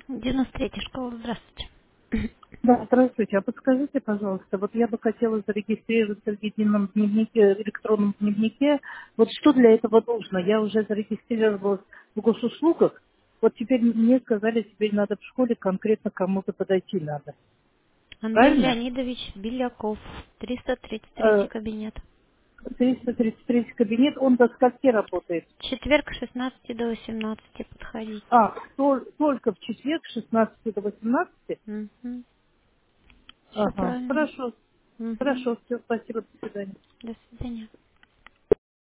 93-я школа, здравствуйте. Да, здравствуйте. А подскажите, пожалуйста, вот я бы хотела зарегистрироваться в едином дневнике, электронном дневнике. Вот что для этого нужно? Я уже зарегистрировалась в госуслугах. Вот теперь мне сказали, теперь надо в школе конкретно кому-то подойти надо. Андрей Правильно? Леонидович Беляков, 333 Э, кабинет. 333 кабинет, он до скольки работает? Четверг с 16 до 18 подходите. А, только в четверг с 16 до 18? Угу. Все Ага, правильно. хорошо. Угу. Хорошо, все, спасибо, до свидания. До свидания.